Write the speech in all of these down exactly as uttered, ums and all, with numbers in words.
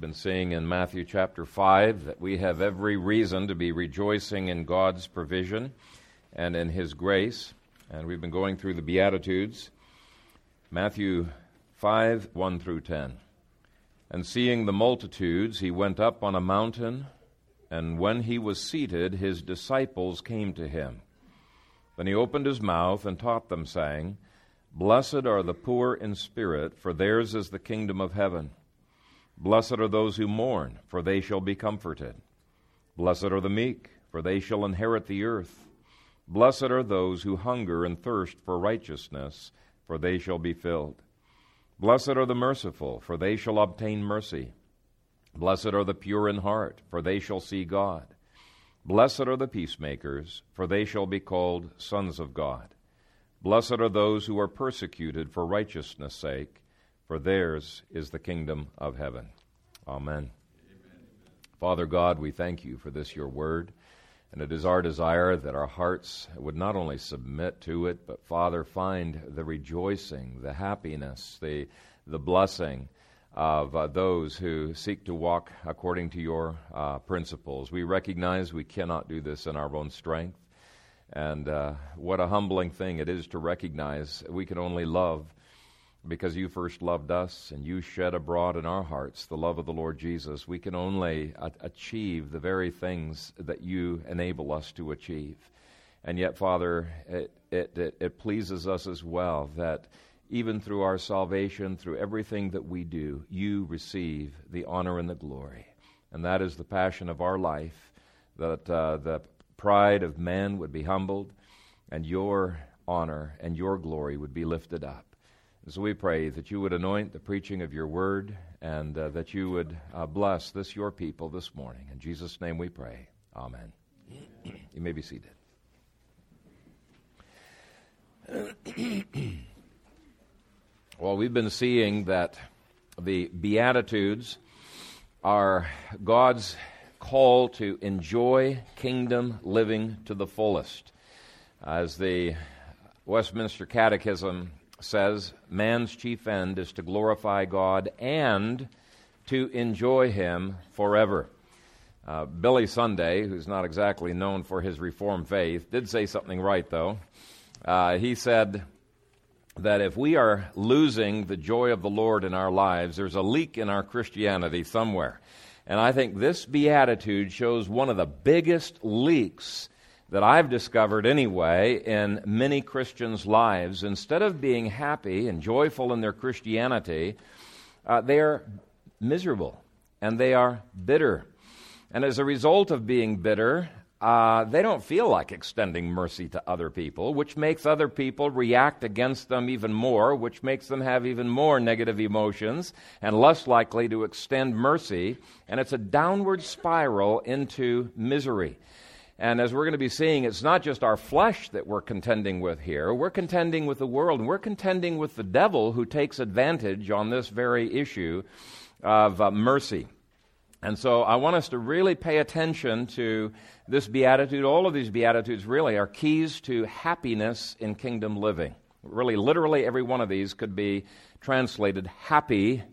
been seeing in Matthew chapter five that we have every reason to be rejoicing in God's provision and in His grace. And we've been going through the Beatitudes, Matthew five, one through ten. And seeing the multitudes, he went up on a mountain, and when he was seated, his disciples came to him. Then he opened his mouth and taught them, saying, Blessed are the poor in spirit, for theirs is the kingdom of heaven. Blessed are those who mourn, for they shall be comforted. Blessed are the meek, for they shall inherit the earth. Blessed are those who hunger and thirst for righteousness, for they shall be filled. Blessed are the merciful, for they shall obtain mercy. Blessed are the pure in heart, for they shall see God. Blessed are the peacemakers, for they shall be called sons of God. Blessed are those who are persecuted for righteousness' sake, for theirs is the kingdom of heaven. Amen. Amen. Father God, we thank you for this, your word, and it is our desire that our hearts would not only submit to it, but, Father, find the rejoicing, the happiness, the, the blessing of uh, those who seek to walk according to your uh, principles. We recognize we cannot do this in our own strength, and uh, what a humbling thing it is to recognize we can only love because you first loved us and you shed abroad in our hearts the love of the Lord Jesus. We can only a- achieve the very things that you enable us to achieve. And yet, Father, it, it, it, it pleases us as well that even through our salvation, through everything that we do, you receive the honor and the glory. And that is the passion of our life, that uh, the pride of man would be humbled and your honor and your glory would be lifted up. And so we pray that you would anoint the preaching of your word and uh, that you would uh, bless this your people this morning. In Jesus' name we pray. Amen. You may be seated. Well, we've been seeing that the Beatitudes are God's call to enjoy kingdom living to the fullest. As the Westminster Catechism says, man's chief end is to glorify God and to enjoy Him forever. Uh, Billy Sunday, who's not exactly known for his Reformed faith, did say something right, though. Uh, he said that if we are losing the joy of the Lord in our lives, there's a leak in our Christianity somewhere. And I think this beatitude shows one of the biggest leaks that I've discovered anyway in many Christians' lives. Instead of being happy and joyful in their Christianity, uh, they are miserable and they are bitter. And as a result of being bitter, uh, they don't feel like extending mercy to other people, which makes other people react against them even more, which makes them have even more negative emotions and less likely to extend mercy. And it's a downward spiral into misery. And as we're going to be seeing, it's not just our flesh that we're contending with here. We're contending with the world, and we're contending with the devil who takes advantage on this very issue of uh, mercy. And so I want us to really pay attention to this beatitude. All of these beatitudes really are keys to happiness in kingdom living. Really, literally every one of these could be translated happy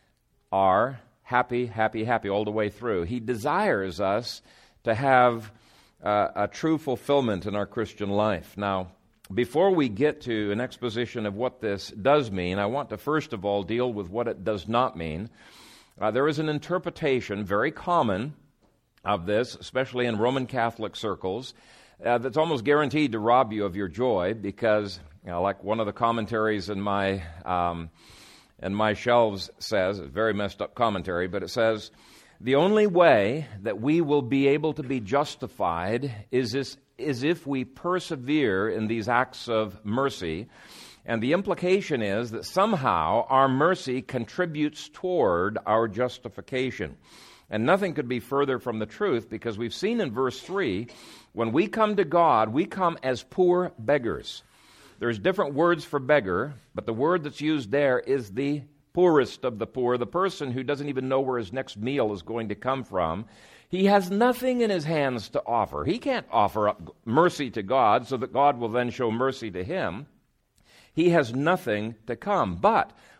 are, happy, happy, happy, all the way through. He desires us to have Uh, a true fulfillment in our Christian life. Now, before we get to an exposition of what this does mean, I want to first of all deal with what it does not mean. Uh, there is an interpretation, very common, of this, especially in Roman Catholic circles, uh, that's almost guaranteed to rob you of your joy because, you know, like one of the commentaries in my um, in my shelves says, a very messed up commentary, but it says, the only way that we will be able to be justified is, this, is if we persevere in these acts of mercy. And the implication is that somehow our mercy contributes toward our justification. And nothing could be further from the truth, because we've seen in verse three, when we come to God, we come as poor beggars. There's different words for beggar, but the word that's used there is the poorest of the poor, the person who doesn't even know where his next meal is going to come from. He has nothing in his hands to offer. He can't offer up mercy to God so that God will then show mercy to him. He has nothing to come. But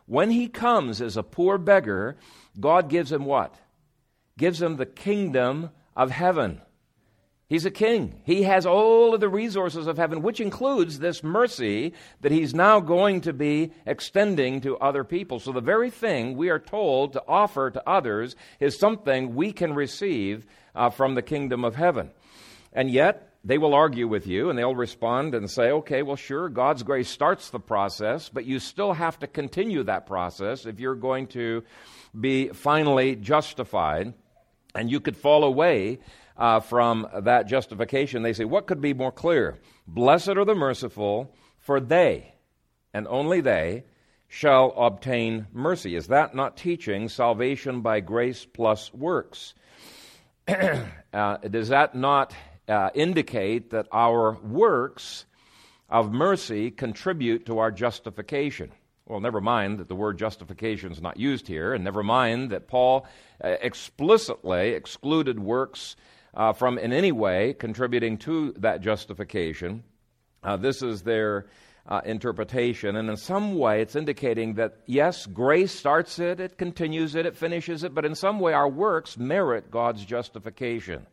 When he comes as a poor beggar, God gives him what? Gives him the kingdom of heaven. He's a king. He has all of the resources of heaven, which includes this mercy that he's now going to be extending to other people. So the very thing we are told to offer to others is something we can receive uh, from the kingdom of heaven. And yet, they will argue with you, and they'll respond and say, okay, well, sure, God's grace starts the process, but you still have to continue that process if you're going to be finally justified, and you could fall away Uh, from that justification. They say, what could be more clear? Blessed are the merciful, for they, and only they, shall obtain mercy. Is that not teaching salvation by grace plus works? uh, does that not uh, indicate that our works of mercy contribute to our justification? Well, never mind that the word justification is not used here, and never mind that Paul uh, explicitly excluded works Uh, from in any way contributing to that justification. Uh, this is their uh, interpretation, and in some way it's indicating that, yes, grace starts it, it continues it, it finishes it, but in some way our works merit God's justification.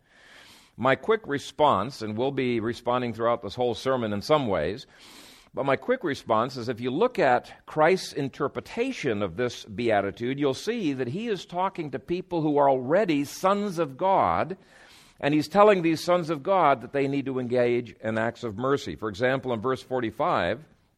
My quick response, and we'll be responding throughout this whole sermon in some ways, but my quick response is if you look at Christ's interpretation of this beatitude, you'll see that he is talking to people who are already sons of God. And he's telling these sons of God that they need to engage in acts of mercy. For example, in verse forty-five,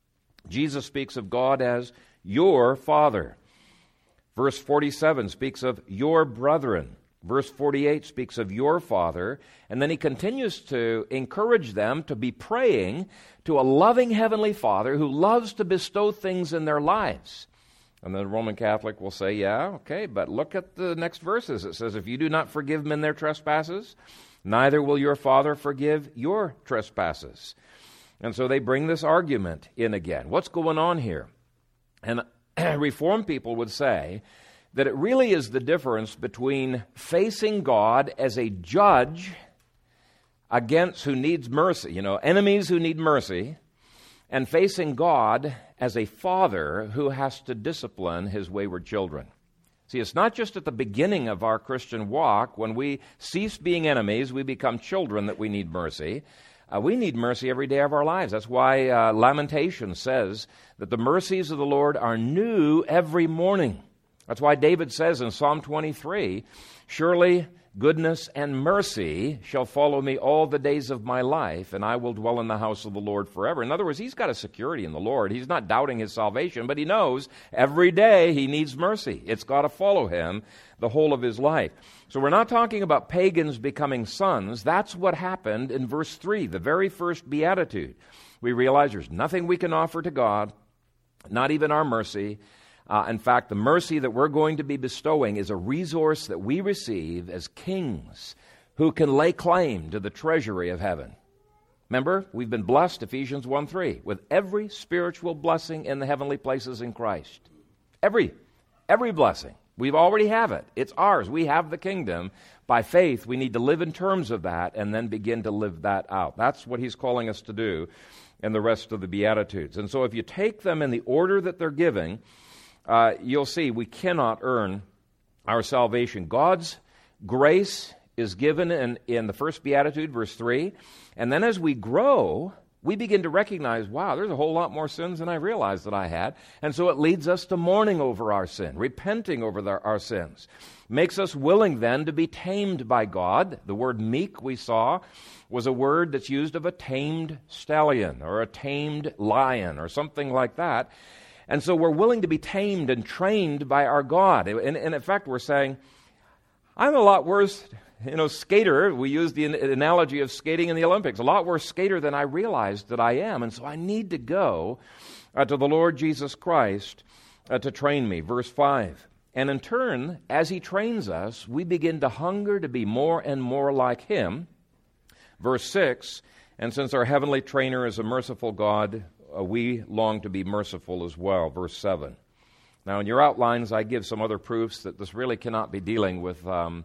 Jesus speaks of God as your Father. Verse forty-seven speaks of your brethren. Verse forty-eight speaks of your Father. And then he continues to encourage them to be praying to a loving heavenly Father who loves to bestow things in their lives. And the Roman Catholic will say, yeah, okay, but look at the next verses. It says, if you do not forgive men their trespasses, neither will your Father forgive your trespasses. And so they bring this argument in again. What's going on here? And Reformed people would say that it really is the difference between facing God as a judge against who needs mercy, you know, enemies who need mercy, and facing God as a father who has to discipline his wayward children. See, it's not just at the beginning of our Christian walk, when we cease being enemies, we become children, that we need mercy. Uh, we need mercy every day of our lives. That's why uh, Lamentation says that the mercies of the Lord are new every morning. That's why David says in Psalm twenty-three, surely goodness and mercy shall follow me all the days of my life, and I will dwell in the house of the Lord forever. In other words, he's got a security in the Lord. He's not doubting his salvation, but he knows every day he needs mercy. It's got to follow him the whole of his life. So we're not talking about pagans becoming sons. That's what happened in verse three, the very first beatitude. We realize there's nothing we can offer to God, not even our mercy. Uh, in fact, the mercy that we're going to be bestowing is a resource that we receive as kings who can lay claim to the treasury of heaven. Remember, we've been blessed, Ephesians one three, with every spiritual blessing in the heavenly places in Christ. Every, every blessing. We already have it. It's ours. We have the kingdom. By faith, we need to live in terms of that and then begin to live that out. That's what he's calling us to do in the rest of the Beatitudes. And so if you take them in the order that they're giving, Uh, you'll see we cannot earn our salvation. God's grace is given in, in the first Beatitude, verse three. And then as we grow, we begin to recognize, wow, there's a whole lot more sins than I realized that I had. And so it leads us to mourning over our sin, repenting over the, our sins. Makes us willing then to be tamed by God. The word meek, we saw, was a word that's used of a tamed stallion or a tamed lion or something like that. And so we're willing to be tamed and trained by our God. And, and in fact, we're saying, I'm a lot worse, you know, skater. We use the analogy of skating in the Olympics. A lot worse skater than I realized that I am. And so I need to go uh, to the Lord Jesus Christ uh, to train me. Verse five. And in turn, as he trains us, we begin to hunger to be more and more like him. Verse six. And since our heavenly trainer is a merciful God, Uh, we long to be merciful as well. Verse seven. Now, in your outlines, I give some other proofs that this really cannot be dealing with um,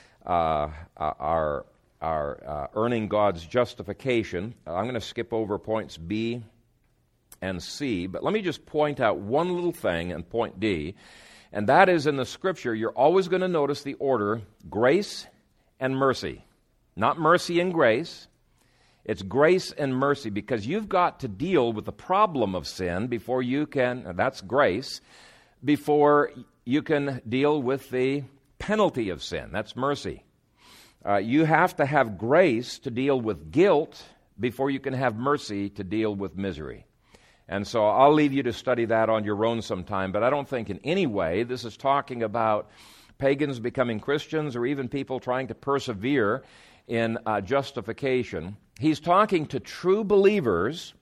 uh, our, our uh, earning God's justification. Uh, I'm going to skip over points B and C. But let me just point out one little thing in point D, and that is in the Scripture, you're always going to notice the order grace and mercy. Not mercy and grace. It's grace and mercy, because you've got to deal with the problem of sin before you can, that's grace, before you can deal with the penalty of sin. That's mercy. Uh, you have to have grace to deal with guilt before you can have mercy to deal with misery. And so I'll leave you to study that on your own sometime, but I don't think in any way this is talking about pagans becoming Christians or even people trying to persevere in uh, justification. He's talking to true believers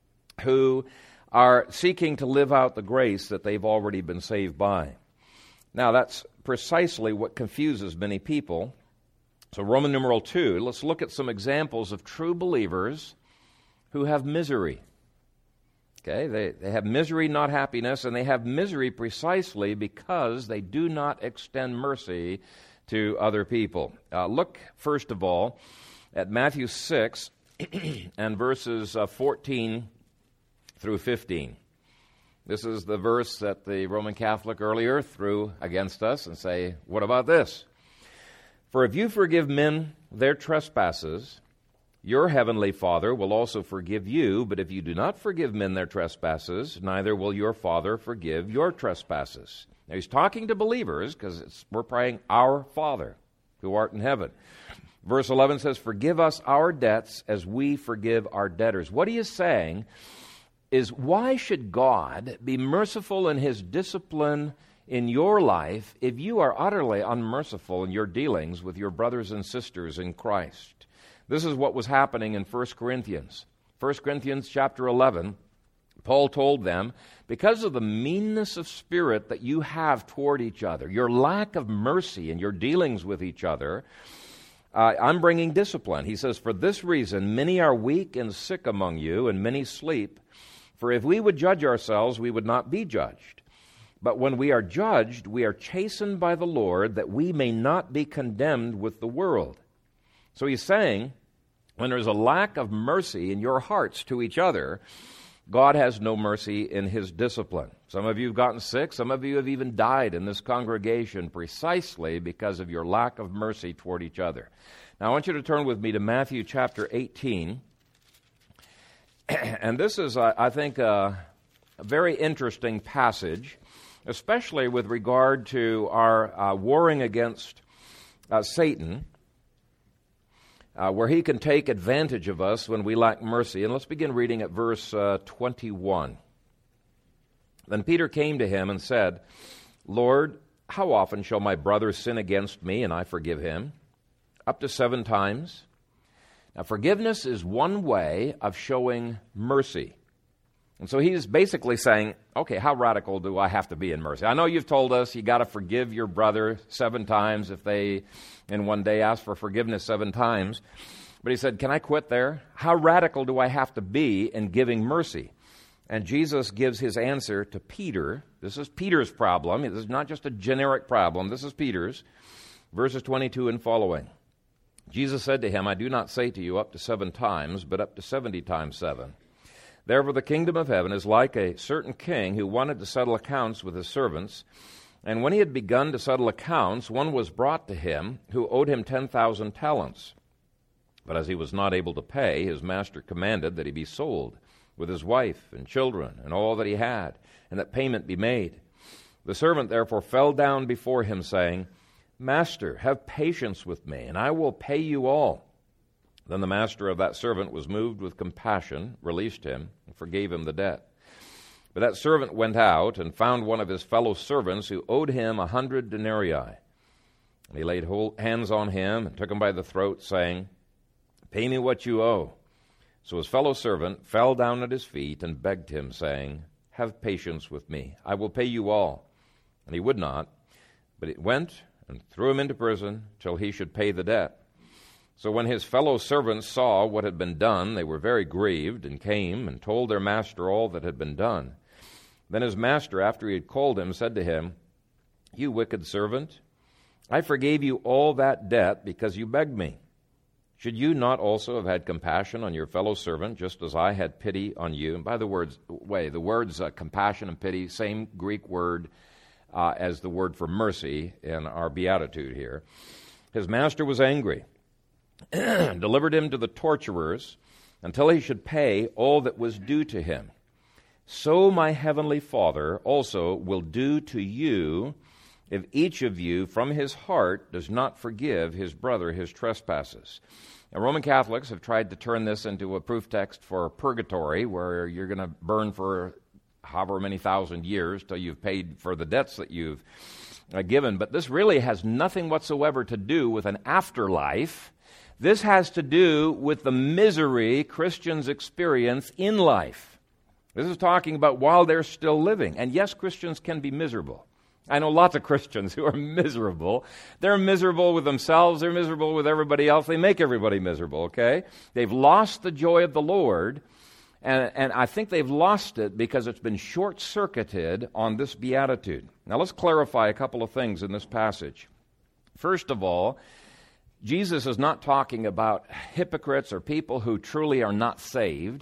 who are seeking to live out the grace that they've already been saved by. Now, that's precisely what confuses many people. So Roman numeral two, let's look at some examples of true believers who have misery. Okay, they, they have misery, not happiness, and they have misery precisely because they do not extend mercy to other people. Uh, look, first of all, at Matthew six and verses uh, fourteen through fifteen. This is the verse that the Roman Catholic earlier threw against us and say, what about this? For if you forgive men their trespasses, your heavenly Father will also forgive you, but if you do not forgive men their trespasses, neither will your Father forgive your trespasses. Now he's talking to believers because we're praying, our Father who art in heaven. Verse eleven says, forgive us our debts as we forgive our debtors. What he is saying is, why should God be merciful in his discipline in your life if you are utterly unmerciful in your dealings with your brothers and sisters in Christ? This is what was happening in First Corinthians. First Corinthians chapter eleven, Paul told them, because of the meanness of spirit that you have toward each other, your lack of mercy in your dealings with each other, uh, I'm bringing discipline. He says, for this reason, many are weak and sick among you, and many sleep. For if we would judge ourselves, we would not be judged. But when we are judged, we are chastened by the Lord, that we may not be condemned with the world. So he's saying, when there's a lack of mercy in your hearts to each other, God has no mercy in his discipline. Some of you have gotten sick. Some of you have even died in this congregation precisely because of your lack of mercy toward each other. Now, I want you to turn with me to Matthew chapter eighteen. And this is, uh, I think, uh, a very interesting passage, especially with regard to our uh, warring against uh, Satan, uh, where he can take advantage of us when we lack mercy. And let's begin reading at verse uh, twenty-one. Then Peter came to him and said, Lord, how often shall my brother sin against me and I forgive him? Up to seven times? Now, forgiveness is one way of showing mercy. And so he's basically saying, okay, how radical do I have to be in mercy? I know you've told us you got to forgive your brother seven times if they in one day ask for forgiveness seven times. But he said, can I quit there? How radical do I have to be in giving mercy? And Jesus gives his answer to Peter. This is Peter's problem. This is not just a generic problem. This is Peter's. Verses twenty-two and following. Jesus said to him, I do not say to you up to seven times, but up to seventy times seven. Therefore the kingdom of heaven is like a certain king who wanted to settle accounts with his servants. And when he had begun to settle accounts, one was brought to him who owed him ten thousand talents. But as he was not able to pay, his master commanded that he be sold, with his wife and children and all that he had, and that payment be made. The servant therefore fell down before him, saying, Master, have patience with me, and I will pay you all. Then the master of that servant was moved with compassion, released him, and forgave him the debt. But that servant went out and found one of his fellow servants who owed him a hundred denarii. And he laid hands on him and took him by the throat, saying, Pay me what you owe. So his fellow servant fell down at his feet and begged him, saying, Have patience with me, I will pay you all. And he would not, but he went and threw him into prison till he should pay the debt. So when his fellow servants saw what had been done, they were very grieved, and came and told their master all that had been done. Then his master, after he had called him, said to him, You wicked servant, I forgave you all that debt because you begged me. should you not also have had compassion on your fellow servant, just as I had pity on you? And by the words, way, the words uh, compassion and pity, same Greek word uh, as the word for mercy in our beatitude here. His master was angry, delivered him to the torturers until he should pay all that was due to him. So my heavenly Father also will do to you if each of you from his heart does not forgive his brother his trespasses. Now, Roman Catholics have tried to turn this into a proof text for purgatory, where you're going to burn for however many thousand years till you've paid for the debts that you've uh, given. But this really has nothing whatsoever to do with an afterlife. This has to do with the misery Christians experience in life. This is talking about while they're still living. And yes, Christians can be miserable. I know lots of Christians who are miserable. They're miserable with themselves. They're miserable with everybody else. They make everybody miserable, okay? They've lost the joy of the Lord, and, and I think they've lost it because it's been short-circuited on this beatitude. Now, let's clarify a couple of things in this passage. First of all, Jesus is not talking about hypocrites or people who truly are not saved.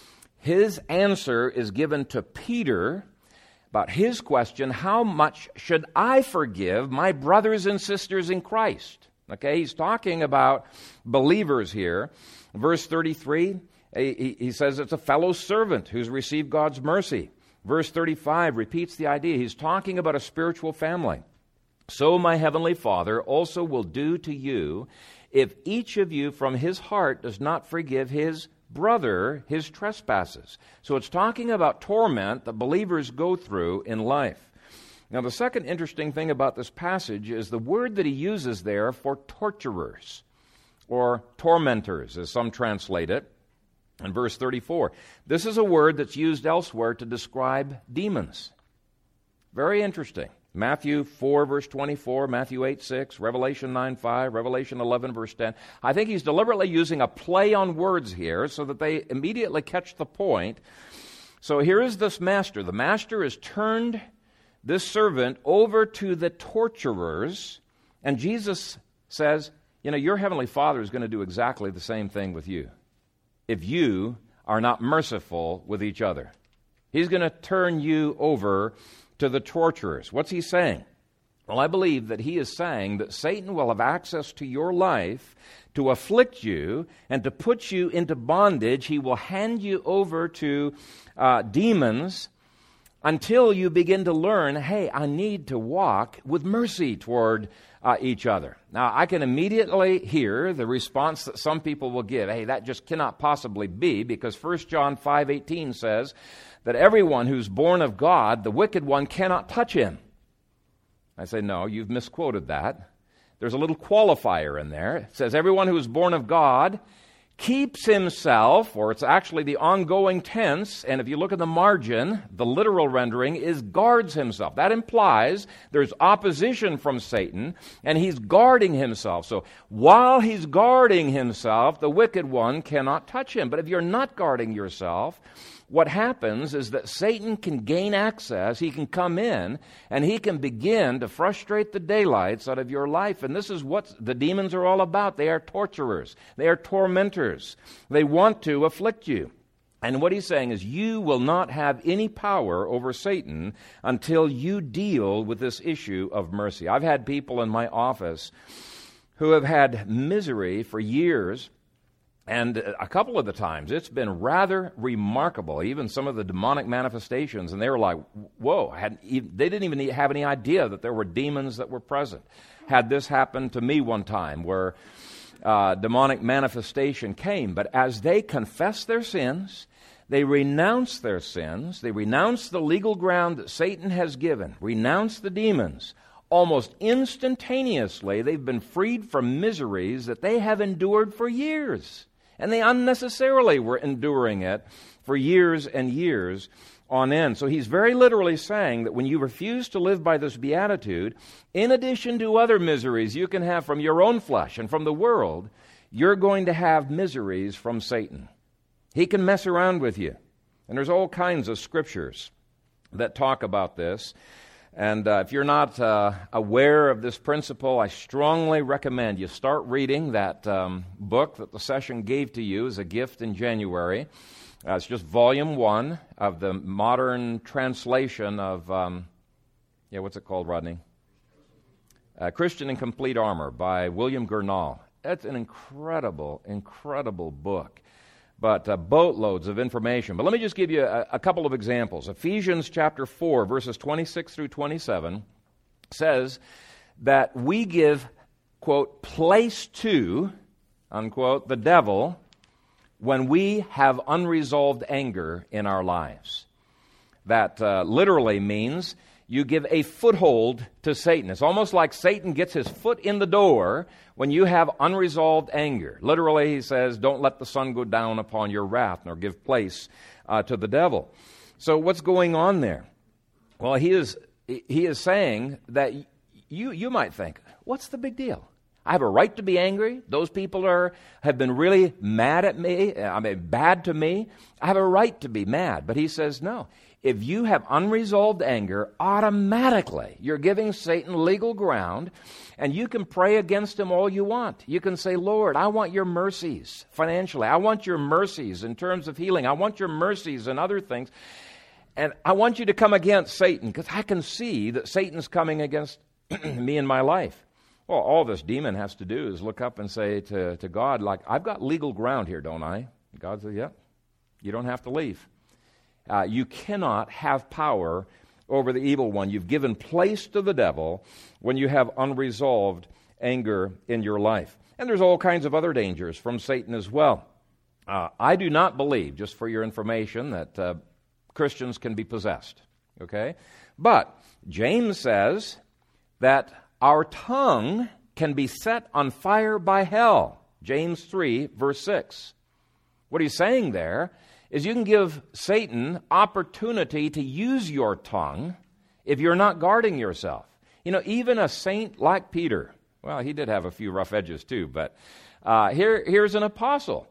His answer is given to Peter about his question, how much should I forgive my brothers and sisters in Christ? Okay, he's talking about believers here. Verse thirty-three, he, he says it's a fellow servant who's received God's mercy. Verse thirty-five repeats the idea. He's talking about a spiritual family. So my heavenly Father also will do to you if each of you from his heart does not forgive his brother his trespasses. So it's talking about torment that believers go through in life. Now, the second interesting thing about this passage is the word that he uses there for torturers, or tormentors, as some translate it, in verse thirty-four. This is a word that's used elsewhere to describe demons. Very interesting. Matthew four, verse twenty-four, Matthew eight, six, Revelation nine, five, Revelation eleven, verse ten. I think he's deliberately using a play on words here so that they immediately catch the point. So here is this master. The master has turned this servant over to the torturers, and Jesus says, you know, your heavenly Father is going to do exactly the same thing with you if you are not merciful with each other. He's going to turn you over to the torturers. What's he saying? Well, I believe that he is saying that Satan will have access to your life to afflict you and to put you into bondage. He will hand you over to uh, demons until you begin to learn, hey, I need to walk with mercy toward uh, each other. Now, I can immediately hear the response that some people will give. Hey, that just cannot possibly be, because First John five eighteen says that everyone who's born of God, the wicked one cannot touch him. I say, no, you've misquoted that. There's a little qualifier in there. It says everyone who is born of God keeps himself, or it's actually the ongoing tense, and if you look at the margin, the literal rendering is guards himself. That implies there's opposition from Satan, and he's guarding himself. So while he's guarding himself, the wicked one cannot touch him. But if you're not guarding yourself, what happens is that Satan can gain access, he can come in, and he can begin to frustrate the daylights out of your life. And this is what the demons are all about. They are torturers. They are tormentors. They want to afflict you. And what he's saying is you will not have any power over Satan until you deal with this issue of mercy. I've had people in my office who have had misery for years. And a couple of the times, it's been rather remarkable, even some of the demonic manifestations. And they were like, whoa, I hadn't even, they didn't even have any idea that there were demons that were present. Had this happened to me one time where uh, demonic manifestation came. But as they confess their sins, they renounce their sins, they renounce the legal ground that Satan has given, renounce the demons, almost instantaneously, they've been freed from miseries that they have endured for years. And they unnecessarily were enduring it for years and years on end. So he's very literally saying that when you refuse to live by this beatitude, in addition to other miseries you can have from your own flesh and from the world, you're going to have miseries from Satan. He can mess around with you. And there's all kinds of scriptures that talk about this. And uh, if you're not uh, aware of this principle, I strongly recommend you start reading that um, book that the session gave to you as a gift in January. Uh, it's just volume one of the modern translation of, um, yeah, what's it called, Rodney? Uh, Christian in Complete Armor by William Gurnall. It's an incredible, incredible book, but uh, boatloads of information. But let me just give you a, a couple of examples. Ephesians chapter four, verses twenty-six through twenty-seven says that we give, quote, place to, unquote, the devil when we have unresolved anger in our lives. That uh, literally means you give a foothold to Satan. It's almost like Satan gets his foot in the door when you have unresolved anger. Literally, he says, don't let the sun go down upon your wrath, nor give place uh, to the devil. So what's going on there? Well, he is he is saying that you you might think, what's the big deal? I have a right to be angry. Those people are have been really mad at me, I mean, bad to me. I have a right to be mad. But he says, no. If you have unresolved anger, automatically you're giving Satan legal ground, and you can pray against him all you want. You can say, Lord, I want your mercies financially. I want your mercies in terms of healing. I want your mercies in other things. And I want you to come against Satan, because I can see that Satan's coming against me in my life. Well, all this demon has to do is look up and say to, to God, like, I've got legal ground here, don't I? God says, yep, you don't have to leave. Uh, you cannot have power over the evil one. You've given place to the devil when you have unresolved anger in your life. And there's all kinds of other dangers from Satan as well. Uh, I do not believe, just for your information, that uh, Christians can be possessed. Okay? But James says that our tongue can be set on fire by hell. James three, verse six. What he's saying there is you can give Satan opportunity to use your tongue if you're not guarding yourself. You know, even a saint like Peter, well, he did have a few rough edges too, but uh, here, here's an apostle.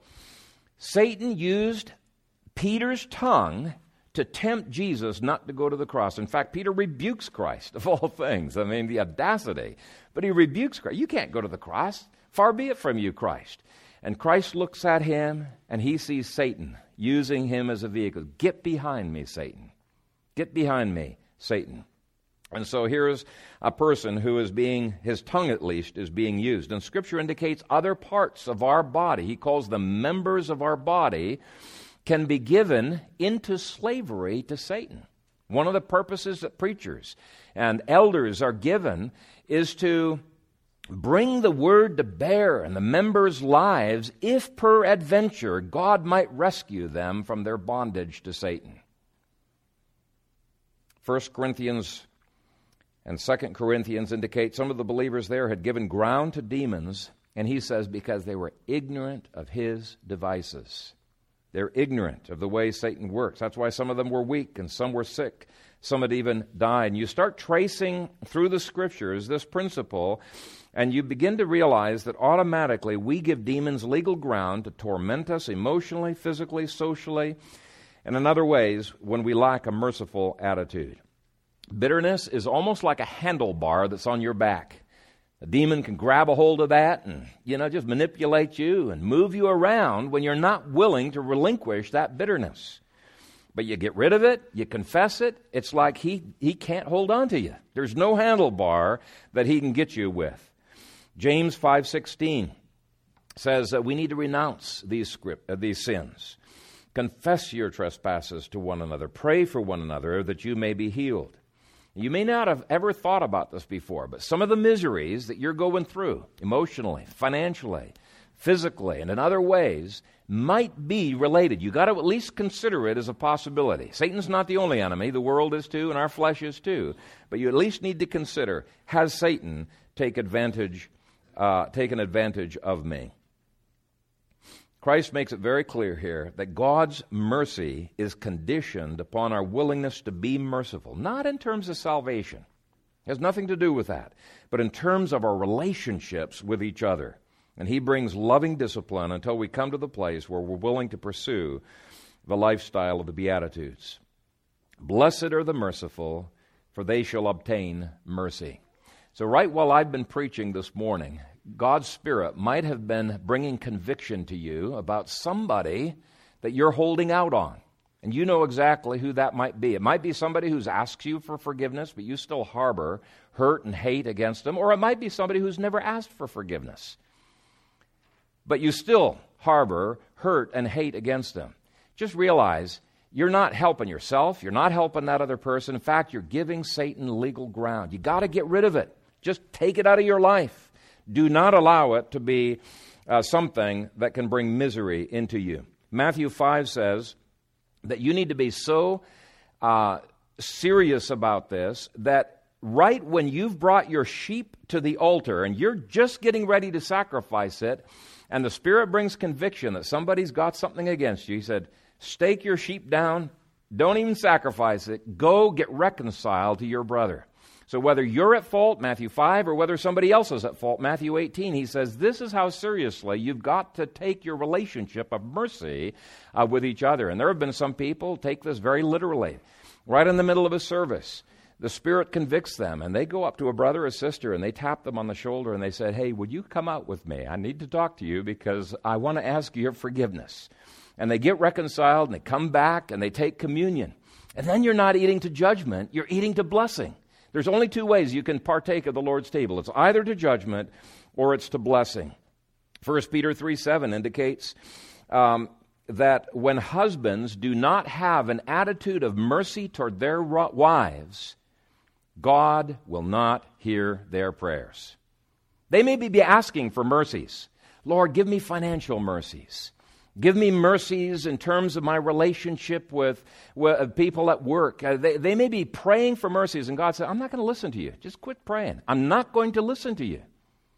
Satan used Peter's tongue to tempt Jesus not to go to the cross. In fact, Peter rebukes Christ, of all things. I mean, the audacity. But he rebukes Christ. You can't go to the cross. Far be it from you, Christ. And Christ looks at him, and he sees Satan using him as a vehicle. Get behind me, Satan. Get behind me, Satan. And so here's a person who is being, his tongue at least, is being used. And Scripture indicates other parts of our body, he calls them members of our body, can be given into slavery to Satan. One of the purposes that preachers and elders are given is to bring the word to bear in the members' lives, if peradventure God might rescue them from their bondage to Satan. First Corinthians and Second Corinthians indicate some of the believers there had given ground to demons, and he says because they were ignorant of his devices. They're ignorant of the way Satan works. That's why some of them were weak and some were sick. Some had even died. And you start tracing through the Scriptures this principle, and you begin to realize that automatically we give demons legal ground to torment us emotionally, physically, socially, and in other ways when we lack a merciful attitude. Bitterness is almost like a handlebar that's on your back. A demon can grab a hold of that and, you know, just manipulate you and move you around when you're not willing to relinquish that bitterness. But you get rid of it, you confess it, it's like he, he can't hold on to you. There's no handlebar that he can get you with. James five sixteen says that we need to renounce these, script, uh, these sins. Confess your trespasses to one another. Pray for one another that you may be healed. You may not have ever thought about this before, but some of the miseries that you're going through, emotionally, financially, physically, and in other ways, might be related. You've got to at least consider it as a possibility. Satan's not the only enemy. The world is too, and our flesh is too. But you at least need to consider, has Satan take advantage, uh, taken advantage of me? Christ makes it very clear here that God's mercy is conditioned upon our willingness to be merciful, not in terms of salvation. It has nothing to do with that, but in terms of our relationships with each other. And he brings loving discipline until we come to the place where we're willing to pursue the lifestyle of the Beatitudes. Blessed are the merciful, for they shall obtain mercy. So right while I've been preaching this morning, God's Spirit might have been bringing conviction to you about somebody that you're holding out on. And you know exactly who that might be. It might be somebody who's asked you for forgiveness, but you still harbor hurt and hate against them. Or it might be somebody who's never asked for forgiveness, but you still harbor hurt and hate against them. Just realize you're not helping yourself. You're not helping that other person. In fact, you're giving Satan legal ground. You got to get rid of it. Just take it out of your life. Do not allow it to be uh, something that can bring misery into you. Matthew five says that you need to be so uh, serious about this that right when you've brought your sheep to the altar and you're just getting ready to sacrifice it, and the Spirit brings conviction that somebody's got something against you, he said, stake your sheep down, don't even sacrifice it, go get reconciled to your brother. So whether you're at fault, Matthew five, or whether somebody else is at fault, Matthew eighteen, he says this is how seriously you've got to take your relationship of mercy uh, with each other. And there have been some people take this very literally. Right in the middle of a service, the Spirit convicts them, and they go up to a brother or sister, and they tap them on the shoulder, and they said, hey, would you come out with me? I need to talk to you because I want to ask you your forgiveness. And they get reconciled, and they come back, and they take communion. And then you're not eating to judgment, you're eating to blessing. There's only two ways you can partake of the Lord's table. It's either to judgment or it's to blessing. First Peter three seven indicates um, that when husbands do not have an attitude of mercy toward their wives, God will not hear their prayers. They may be asking for mercies. Lord, give me financial mercies. Give me mercies in terms of my relationship with, with people at work. Uh, they, they may be praying for mercies, and God said, I'm not going to listen to you. Just quit praying. I'm not going to listen to you.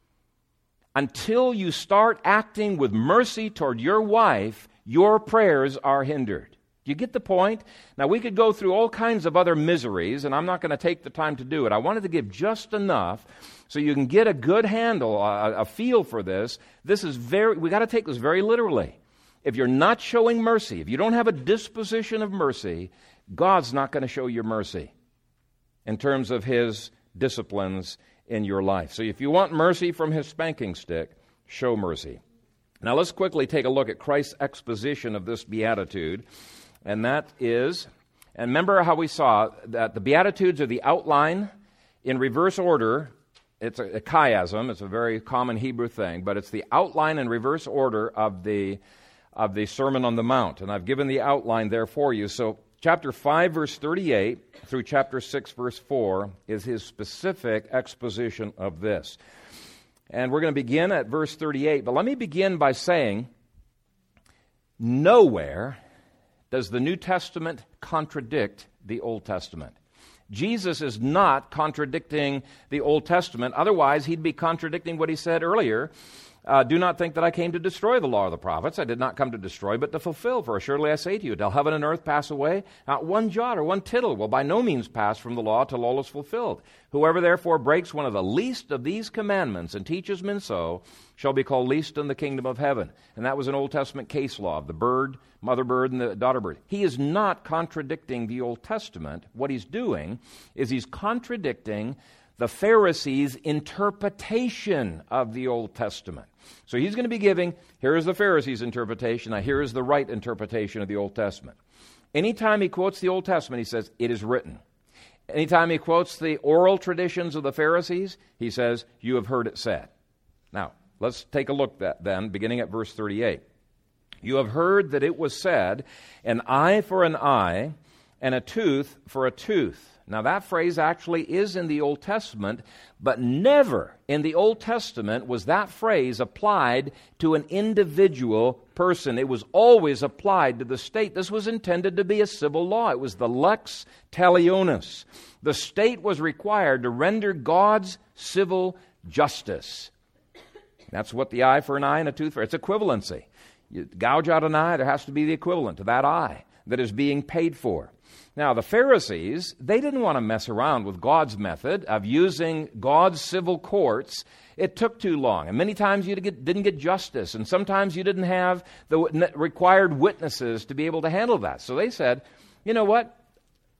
Until you start acting with mercy toward your wife, your prayers are hindered. Do you get the point? Now, we could go through all kinds of other miseries, and I'm not going to take the time to do it. I wanted to give just enough so you can get a good handle, a, a feel for this. This is very, we got to take this very literally. If you're not showing mercy, if you don't have a disposition of mercy, God's not going to show you mercy in terms of His disciplines in your life. So if you want mercy from His spanking stick, show mercy. Now let's quickly take a look at Christ's exposition of this beatitude, and that is, and remember how we saw that the Beatitudes are the outline in reverse order. It's a, a chiasm, it's a very common Hebrew thing, but it's the outline in reverse order of the of the Sermon on the Mount. And I've given the outline there for you. So chapter five, verse thirty-eight through chapter six, verse four is his specific exposition of this. And we're going to begin at verse thirty-eight. But let me begin by saying, nowhere does the New Testament contradict the Old Testament. Jesus is not contradicting the Old Testament. Otherwise, he'd be contradicting what he said earlier. Uh, do not think that I came to destroy the law of the prophets. I did not come to destroy, but to fulfill. For assuredly I say to you, till heaven and earth pass away, not one jot or one tittle will by no means pass from the law till all is fulfilled. Whoever therefore breaks one of the least of these commandments and teaches men so shall be called least in the kingdom of heaven. And that was an Old Testament case law of the bird, mother bird, and the daughter bird. He is not contradicting the Old Testament. What he's doing is he's contradicting the Pharisees' interpretation of the Old Testament. So he's going to be giving, here is the Pharisees' interpretation, now here is the right interpretation of the Old Testament. Anytime he quotes the Old Testament, he says, it is written. Anytime he quotes the oral traditions of the Pharisees, he says, you have heard it said. Now, let's take a look at then, beginning at verse thirty-eight. You have heard that it was said, an eye for an eye, and a tooth for a tooth. Now, that phrase actually is in the Old Testament, but never in the Old Testament was that phrase applied to an individual person. It was always applied to the state. This was intended to be a civil law. It was the lex talionis. The state was required to render God's civil justice. That's what the eye for an eye and a tooth for. It's equivalency. You gouge out an eye, there has to be the equivalent to that eye that is being paid for. Now, the Pharisees, they didn't want to mess around with God's method of using God's civil courts. It took too long, and many times you didn't get justice, and sometimes you didn't have the required witnesses to be able to handle that. So they said, you know what?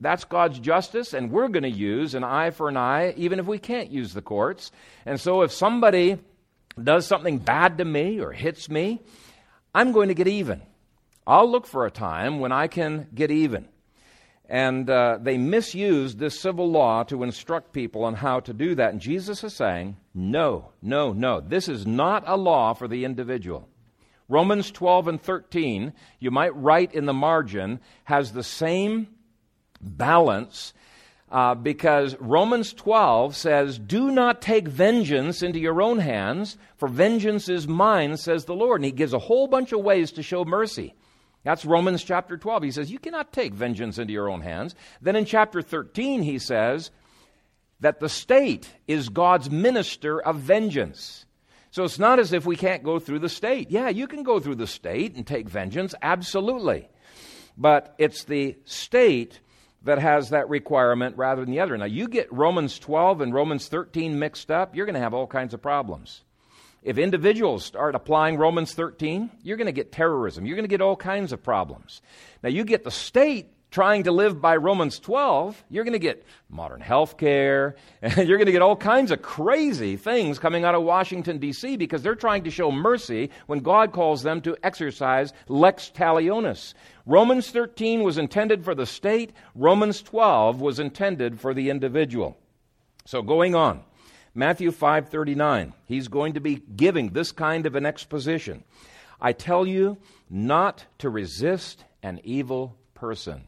That's God's justice, and we're going to use an eye for an eye, even if we can't use the courts. And so if somebody does something bad to me or hits me, I'm going to get even. I'll look for a time when I can get even. And uh, they misused this civil law to instruct people on how to do that. And Jesus is saying, no, no, no. This is not a law for the individual. Romans twelve and thirteen, you might write in the margin, has the same balance uh, because Romans twelve says, do not take vengeance into your own hands, for vengeance is mine, says the Lord. And he gives a whole bunch of ways to show mercy. That's Romans chapter twelve. He says, you cannot take vengeance into your own hands. Then in chapter thirteen, he says that the state is God's minister of vengeance. So it's not as if we can't go through the state. Yeah, you can go through the state and take vengeance, absolutely. But it's the state that has that requirement rather than the other. Now, you get Romans twelve and Romans thirteen mixed up, you're going to have all kinds of problems. If individuals start applying Romans thirteen, you're going to get terrorism. You're going to get all kinds of problems. Now, you get the state trying to live by Romans twelve, you're going to get modern health care, and you're going to get all kinds of crazy things coming out of Washington, D C, because they're trying to show mercy when God calls them to exercise lex talionis. Romans thirteen was intended for the state. Romans twelve was intended for the individual. So going on, Matthew five thirty-nine, he's going to be giving this kind of an exposition. I tell you not to resist an evil person.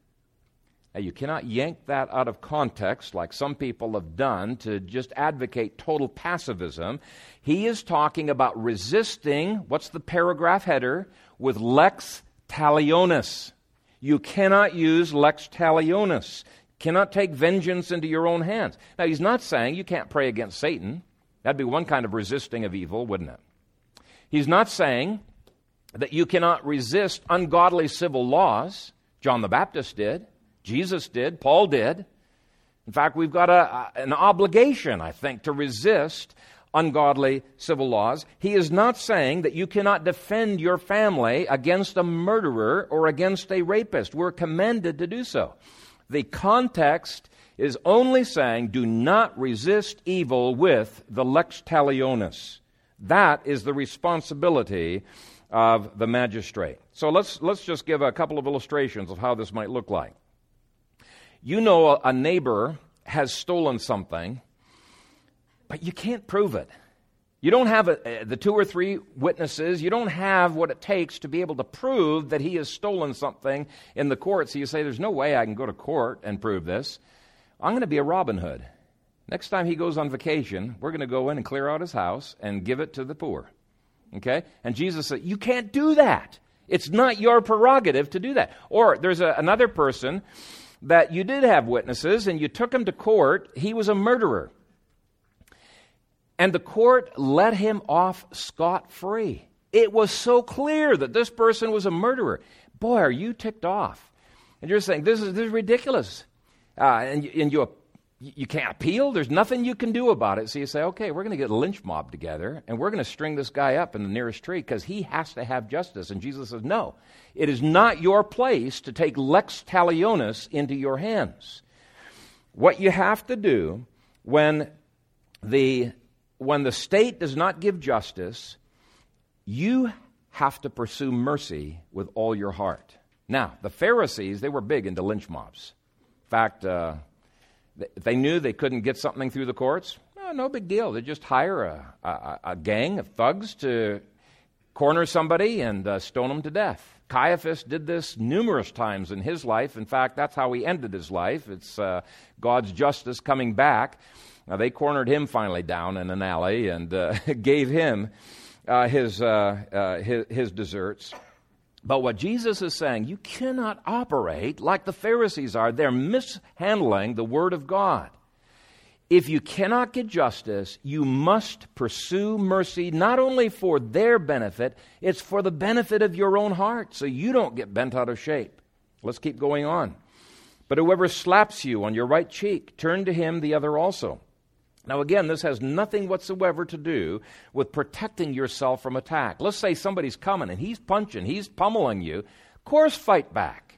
Now, you cannot yank that out of context like some people have done to just advocate total pacifism. He is talking about resisting, what's the paragraph header, with lex talionis. You cannot use lex talionis. Cannot take vengeance into your own hands. Now, he's not saying you can't pray against Satan. That'd be one kind of resisting of evil, wouldn't it? He's not saying that you cannot resist ungodly civil laws. John the Baptist did. Jesus did. Paul did. In fact, we've got a, an obligation, I think, to resist ungodly civil laws. He is not saying that you cannot defend your family against a murderer or against a rapist. We're commanded to do so. The context is only saying, do not resist evil with the lex talionis. That is the responsibility of the magistrate. So let's let's just give a couple of illustrations of how this might look like. You know a neighbor has stolen something, but you can't prove it. You don't have a, the two or three witnesses. You don't have what it takes to be able to prove that he has stolen something in the court. So you say, there's no way I can go to court and prove this. I'm going to be a Robin Hood. Next time he goes on vacation, we're going to go in and clear out his house and give it to the poor. Okay? And Jesus said, you can't do that. It's not your prerogative to do that. Or there's a, another person that you did have witnesses and you took him to court. He was a murderer. And the court let him off scot-free. It was so clear that this person was a murderer. Boy, are you ticked off. And you're saying, this is, this is ridiculous. Uh, and you, and you, you can't appeal. There's nothing you can do about it. So you say, okay, we're going to get a lynch mob together, and we're going to string this guy up in the nearest tree because he has to have justice. And Jesus says, no, it is not your place to take lex talionis into your hands. What you have to do when the... When the state does not give justice, you have to pursue mercy with all your heart. Now, the Pharisees, they were big into lynch mobs. In fact, uh, they knew they couldn't get something through the courts. No, no big deal. They just hire a, a, a gang of thugs to corner somebody and uh, stone them to death. Caiaphas did this numerous times in his life. In fact, that's how he ended his life. It's uh, God's justice coming back. Now, they cornered him finally down in an alley and uh, gave him uh, his, uh, uh, his his desserts. But what Jesus is saying, you cannot operate like the Pharisees are. They're mishandling the Word of God. If you cannot get justice, you must pursue mercy, not only for their benefit, it's for the benefit of your own heart, so you don't get bent out of shape. Let's keep going on. But whoever slaps you on your right cheek, turn to him the other also. Now, again, this has nothing whatsoever to do with protecting yourself from attack. Let's say somebody's coming and he's punching, he's pummeling you. Of course, fight back.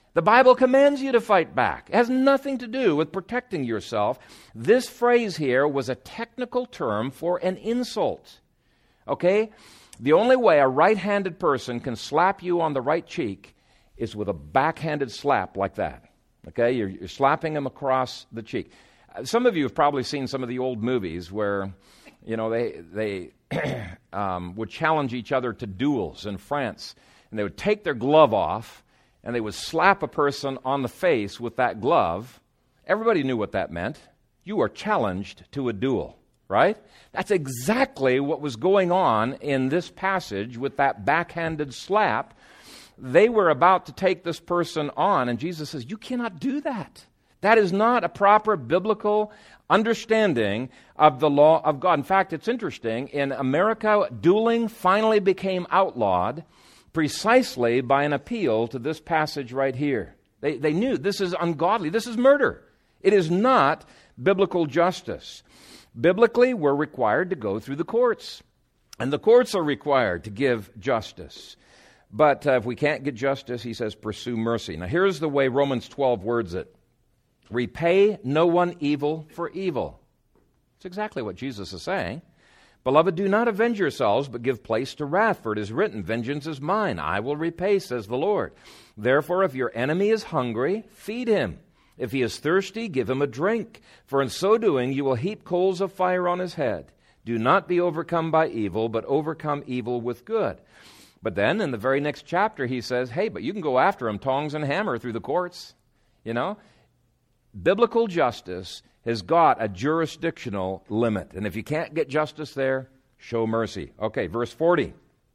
The Bible commands you to fight back. It has nothing to do with protecting yourself. This phrase here was a technical term for an insult. Okay? The only way a right-handed person can slap you on the right cheek is with a backhanded slap like that. Okay? You're, you're slapping him across the cheek. Some of you have probably seen some of the old movies where, you know, they they um, would challenge each other to duels in France, and they would take their glove off, and they would slap a person on the face with that glove. Everybody knew what that meant. You are challenged to a duel, right? That's exactly what was going on in this passage with that backhanded slap. They were about to take this person on, and Jesus says, you cannot do that. That is not a proper biblical understanding of the law of God. In fact, it's interesting. In America, dueling finally became outlawed precisely by an appeal to this passage right here. They, they knew this is ungodly. This is murder. It is not biblical justice. Biblically, we're required to go through the courts. And the courts are required to give justice. But uh, if we can't get justice, he says, pursue mercy. Now, here's the way Romans twelve words it. Repay no one evil for evil. It's exactly what Jesus is saying. Beloved, do not avenge yourselves, but give place to wrath, for it is written, vengeance is mine, I will repay, says the Lord. Therefore, if your enemy is hungry, feed him. If he is thirsty, give him a drink, for in so doing you will heap coals of fire on his head. Do not be overcome by evil, but overcome evil with good. But then, in the very next chapter, he says, hey, but you can go after him, tongs and hammer, through the courts. You know? Biblical justice has got a jurisdictional limit. And if you can't get justice there, show mercy. Okay, verse forty.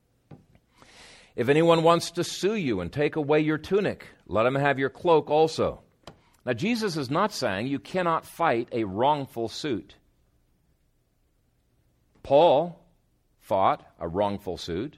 If anyone wants to sue you and take away your tunic, let him have your cloak also. Now, Jesus is not saying you cannot fight a wrongful suit. Paul fought a wrongful suit.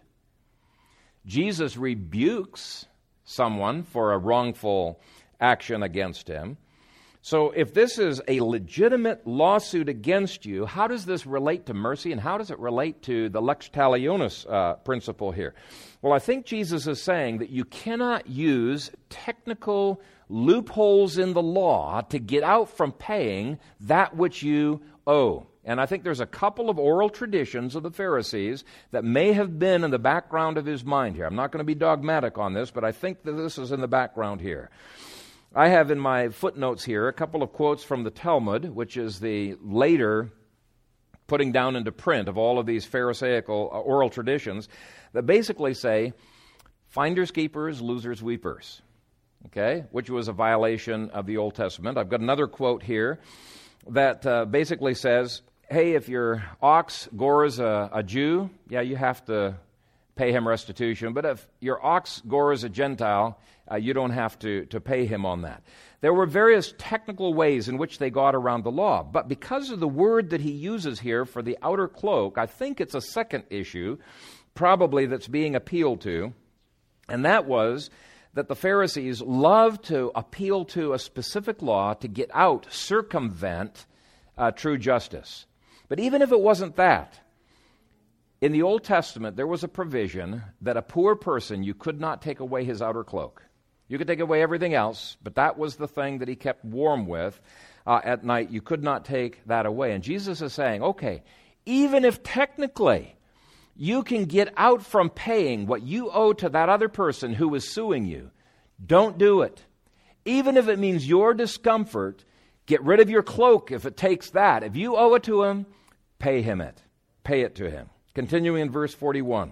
Jesus rebukes someone for a wrongful action against him. So if this is a legitimate lawsuit against you, how does this relate to mercy, and how does it relate to the lex talionis uh, principle here? Well, I think Jesus is saying that you cannot use technical loopholes in the law to get out from paying that which you owe. And I think there's a couple of oral traditions of the Pharisees that may have been in the background of his mind here. I'm not going to be dogmatic on this, but I think that this is in the background here. I have in my footnotes here a couple of quotes from the Talmud, which is the later putting down into print of all of these Pharisaical uh, oral traditions that basically say, finders keepers, losers weepers, okay, which was a violation of the Old Testament. I've got another quote here that uh, basically says, hey, if your ox gores a, a Jew, yeah, you have to pay him restitution. But if your ox gores a Gentile, uh, you don't have to, to pay him on that. There were various technical ways in which they got around the law. But because of the word that he uses here for the outer cloak, I think it's a second issue, probably, that's being appealed to. And that was that the Pharisees loved to appeal to a specific law to get out, circumvent uh, true justice. But even if it wasn't that, in the Old Testament, there was a provision that a poor person, you could not take away his outer cloak. You could take away everything else, but that was the thing that he kept warm with uh, at night. You could not take that away. And Jesus is saying, okay, even if technically you can get out from paying what you owe to that other person who is suing you, don't do it. Even if it means your discomfort, get rid of your cloak if it takes that. If you owe it to him, pay him it. Pay it to him. Continuing in verse forty-one.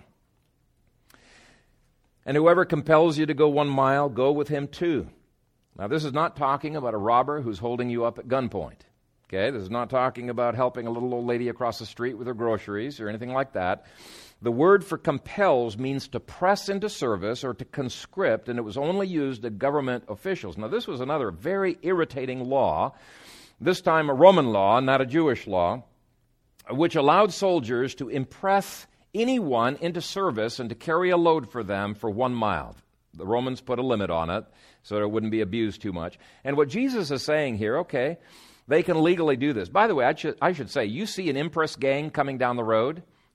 And whoever compels you to go one mile, go with him two. Now, this is not talking about a robber who's holding you up at gunpoint. Okay, this is not talking about helping a little old lady across the street with her groceries or anything like that. The word for compels means to press into service or to conscript, and it was only used to government officials. Now, this was another very irritating law, this time a Roman law, not a Jewish law, which allowed soldiers to impress anyone into service and to carry a load for them for one mile. The Romans put a limit on it so it wouldn't be abused too much. And what Jesus is saying here, okay, they can legally do this. By the way, I should, I should say, you see an impress gang coming down the road,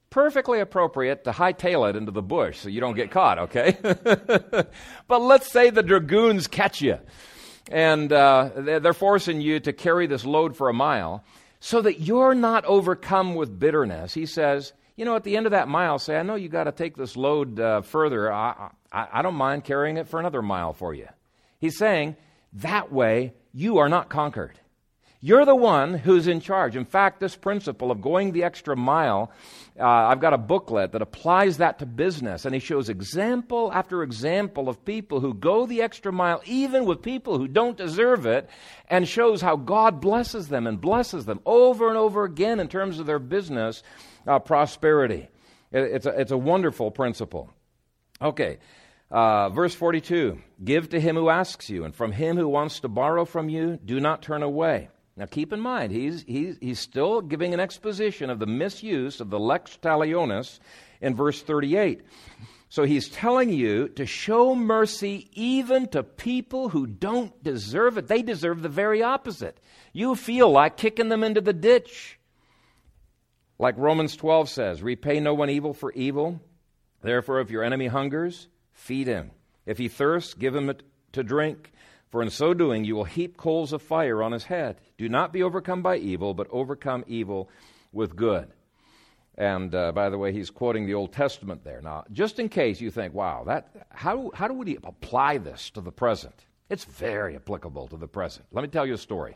perfectly appropriate to hightail it into the bush so you don't get caught, okay? But let's say the dragoons catch you, and uh, they're forcing you to carry this load for a mile so that you're not overcome with bitterness. He says, you know, at the end of that mile, say, I know you got to take this load uh, further. I, I, I don't mind carrying it for another mile for you. He's saying, that way you are not conquered. You're the one who's in charge. In fact, this principle of going the extra mile, uh, I've got a booklet that applies that to business, and he shows example after example of people who go the extra mile, even with people who don't deserve it, and shows how God blesses them and blesses them over and over again in terms of their business uh, prosperity. It, it's, a, it's a wonderful principle. Okay. Uh, verse forty-two, give to him who asks you, and from him who wants to borrow from you, do not turn away. Now keep in mind, he's, he's, he's still giving an exposition of the misuse of the lex talionis in verse thirty-eight. So he's telling you to show mercy even to people who don't deserve it. They deserve the very opposite. You feel like kicking them into the ditch. Like Romans twelve says, repay no one evil for evil. Therefore, if your enemy hungers, feed him. If he thirsts, give him it to drink. For in so doing, you will heap coals of fire on his head. Do not be overcome by evil, but overcome evil with good. And uh, by the way, he's quoting the Old Testament there. Now, just in case you think, wow, that how, how do we apply this to the present? It's very applicable to the present. Let me tell you a story.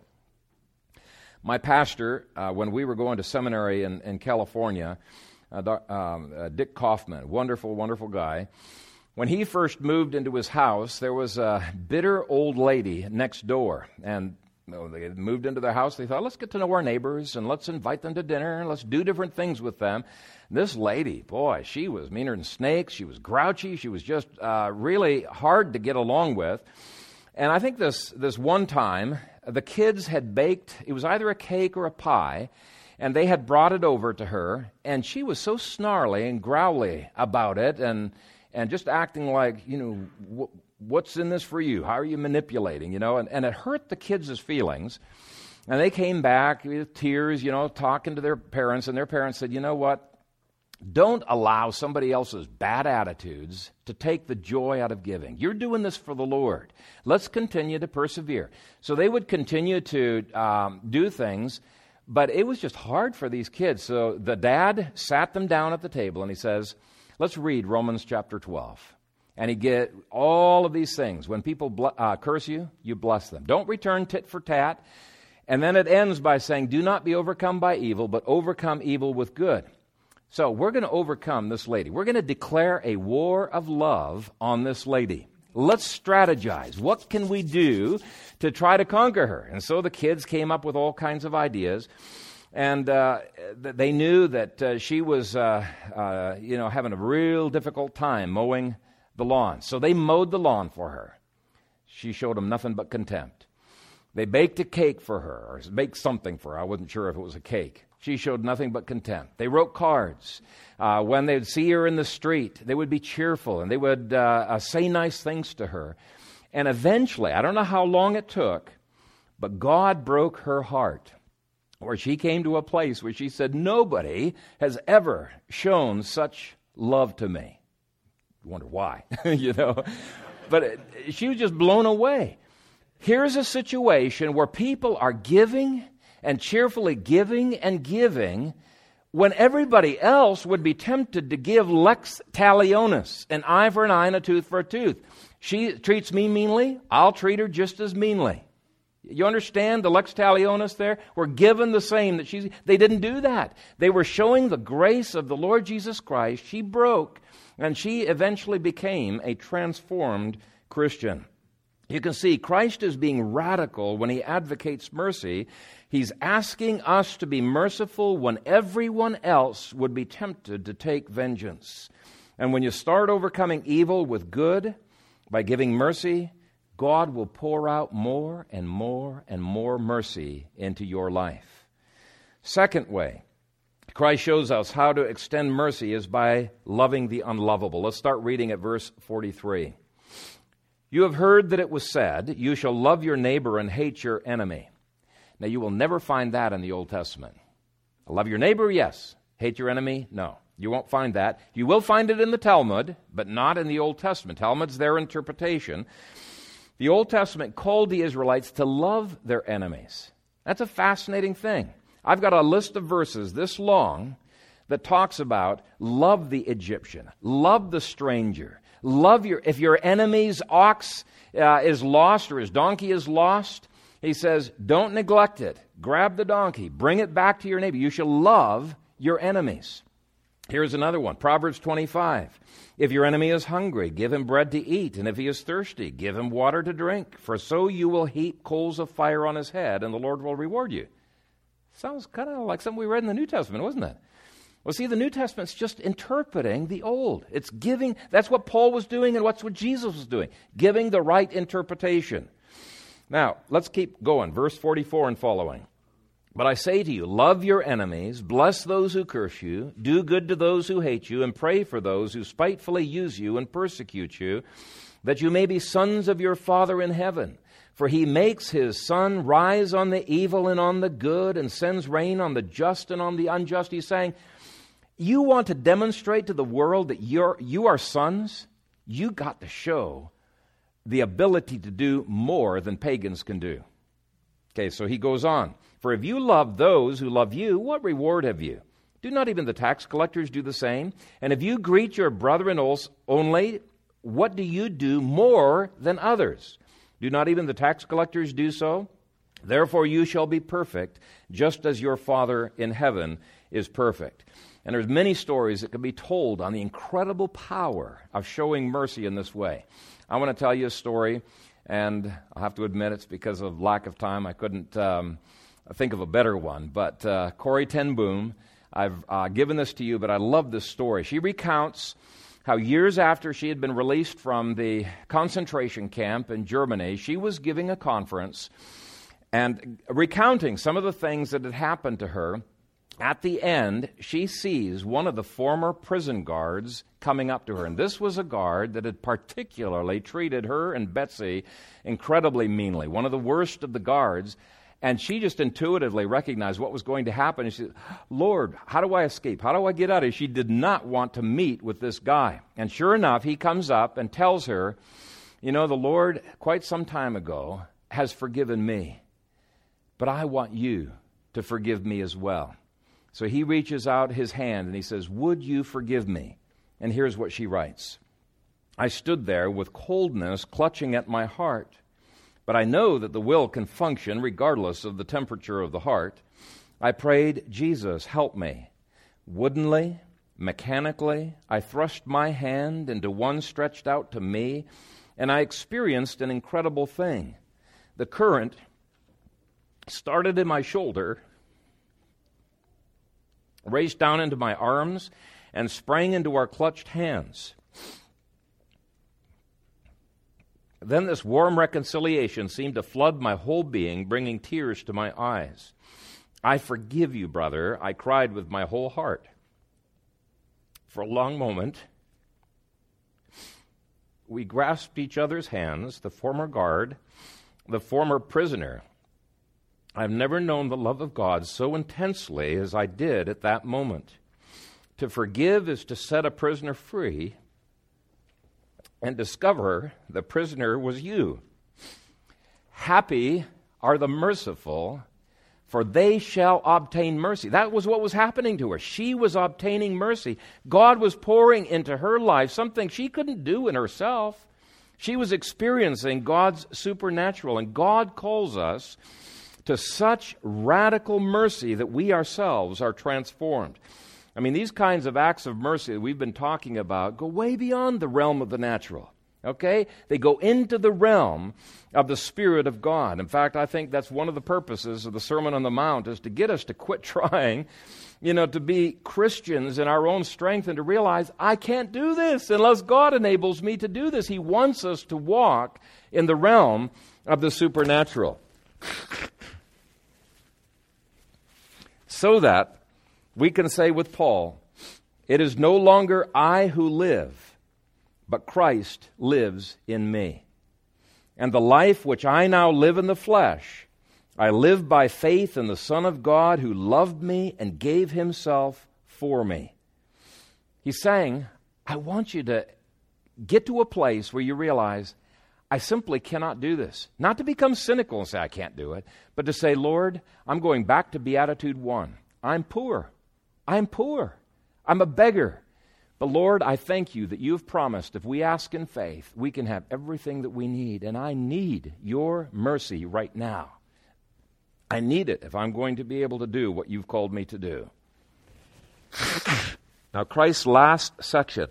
My pastor, uh, when we were going to seminary in, in California, uh, um, uh, Dick Kaufman, wonderful, wonderful guy. When he first moved into his house, there was a bitter old lady next door. And you know, they moved into their house. They thought, let's get to know our neighbors and let's invite them to dinner and let's do different things with them. This lady, boy, she was meaner than snakes. She was grouchy. She was just uh, really hard to get along with. And I think this, this one time, the kids had baked, it was either a cake or a pie, and they had brought it over to her. And she was so snarly and growly about it and And just acting like, you know, wh- what's in this for you? How are you manipulating, you know? And, and it hurt the kids' feelings. And they came back with tears, you know, talking to their parents. And their parents said, you know what? Don't allow somebody else's bad attitudes to take the joy out of giving. You're doing this for the Lord. Let's continue to persevere. So they would continue to um, do things, but it was just hard for these kids. So the dad sat them down at the table and he says, let's read Romans chapter twelve. And he get all of these things. When people ble- uh, curse you, you bless them. Don't return tit for tat. And then it ends by saying, do not be overcome by evil, but overcome evil with good. So we're going to overcome this lady. We're going to declare a war of love on this lady. Let's strategize. What can we do to try to conquer her? And so the kids came up with all kinds of ideas. And uh, they knew that uh, she was, uh, uh, you know, having a real difficult time mowing the lawn. So they mowed the lawn for her. She showed them nothing but contempt. They baked a cake for her, or baked something for her. I wasn't sure if it was a cake. She showed nothing but contempt. They wrote cards. Uh, when they would see her in the street, they would be cheerful, and they would uh, uh, say nice things to her. And eventually, I don't know how long it took, but God broke her heart, where she came to a place where she said, nobody has ever shown such love to me. You wonder why, you know. But it, she was just blown away. Here's a situation where people are giving and cheerfully giving and giving when everybody else would be tempted to give lex talionis, an eye for an eye and a tooth for a tooth. She treats me meanly, I'll treat her just as meanly. You understand the lex talionis there? We're given the same that she's. They didn't do that. They were showing the grace of the Lord Jesus Christ. She broke, and she eventually became a transformed Christian. You can see Christ is being radical when he advocates mercy. He's asking us to be merciful when everyone else would be tempted to take vengeance. And when you start overcoming evil with good by giving mercy, God will pour out more and more and more mercy into your life. Second way, Christ shows us how to extend mercy is by loving the unlovable. Let's start reading at verse forty-three. You have heard that it was said, you shall love your neighbor and hate your enemy. Now, you will never find that in the Old Testament. Love your neighbor, yes. Hate your enemy, no. You won't find that. You will find it in the Talmud, but not in the Old Testament. Talmud's their interpretation. The Old Testament called the Israelites to love their enemies. That's a fascinating thing. I've got a list of verses this long that talks about love the Egyptian, love the stranger, love your, if your enemy's ox uh, is lost or his donkey is lost, he says, don't neglect it. Grab the donkey, bring it back to your neighbor. You shall love your enemies. Here's another one, Proverbs twenty-five. If your enemy is hungry, give him bread to eat, and if he is thirsty, give him water to drink. For so you will heap coals of fire on his head, and the Lord will reward you. Sounds kind of like something we read in the New Testament, wasn't it? Well, see, the New Testament's just interpreting the Old. It's giving, that's what Paul was doing and what's what Jesus was doing, giving the right interpretation. Now, let's keep going. Verse forty-four and following. But I say to you, love your enemies, bless those who curse you, do good to those who hate you, and pray for those who spitefully use you and persecute you, that you may be sons of your Father in heaven. For he makes his sun rise on the evil and on the good, and sends rain on the just and on the unjust. He's saying, you want to demonstrate to the world that you're, you are sons? You got to show the ability to do more than pagans can do. Okay, so he goes on. For if you love those who love you, what reward have you? Do not even the tax collectors do the same? And if you greet your brethren only, what do you do more than others? Do not even the tax collectors do so? Therefore you shall be perfect, just as your Father in heaven is perfect. And there's many stories that can be told on the incredible power of showing mercy in this way. I want to tell you a story, and I'll have to admit it's because of lack of time. I couldn't um, think of a better one. But uh, Corrie ten Boom, I've uh, given this to you, but I love this story. She recounts how years after she had been released from the concentration camp in Germany, she was giving a conference and recounting some of the things that had happened to her. At the end, she sees one of the former prison guards coming up to her. And this was a guard that had particularly treated her and Betsy incredibly meanly, one of the worst of the guards. And she just intuitively recognized what was going to happen. And she said, Lord, how do I escape? How do I get out of here? She did not want to meet with this guy. And sure enough, he comes up and tells her, you know, the Lord, quite some time ago, has forgiven me. But I want you to forgive me as well. So he reaches out his hand and he says, would you forgive me? And here's what she writes. I stood there with coldness clutching at my heart. But I know that the will can function regardless of the temperature of the heart. I prayed, Jesus, help me. Woodenly, mechanically, I thrust my hand into one stretched out to me, and I experienced an incredible thing. The current started in my shoulder, raced down into my arms, and sprang into our clutched hands. Then this warm reconciliation seemed to flood my whole being, bringing tears to my eyes. I forgive you, brother, I cried with my whole heart. For a long moment, we grasped each other's hands, the former guard, the former prisoner. I've never known the love of God so intensely as I did at that moment. To forgive is to set a prisoner free and discover the prisoner was you. Happy are the merciful, for they shall obtain mercy. That was what was happening to her. She was obtaining mercy. God was pouring into her life something she couldn't do in herself. She was experiencing God's supernatural, and God calls us to such radical mercy that we ourselves are transformed. I mean, these kinds of acts of mercy that we've been talking about go way beyond the realm of the natural, okay? They go into the realm of the Spirit of God. In fact, I think that's one of the purposes of the Sermon on the Mount, is to get us to quit trying, you know, to be Christians in our own strength and to realize, I can't do this unless God enables me to do this. He wants us to walk in the realm of the supernatural. So that we can say with Paul, it is no longer I who live, but Christ lives in me. And the life which I now live in the flesh, I live by faith in the Son of God who loved me and gave himself for me. He's saying, I want you to get to a place where you realize, I simply cannot do this. Not to become cynical and say, I can't do it, but to say, Lord, I'm going back to Beatitude one. I'm poor. I'm poor. I'm a beggar. But Lord, I thank you that you've promised if we ask in faith, we can have everything that we need. And I need your mercy right now. I need it if I'm going to be able to do what you've called me to do. Now, Christ's last section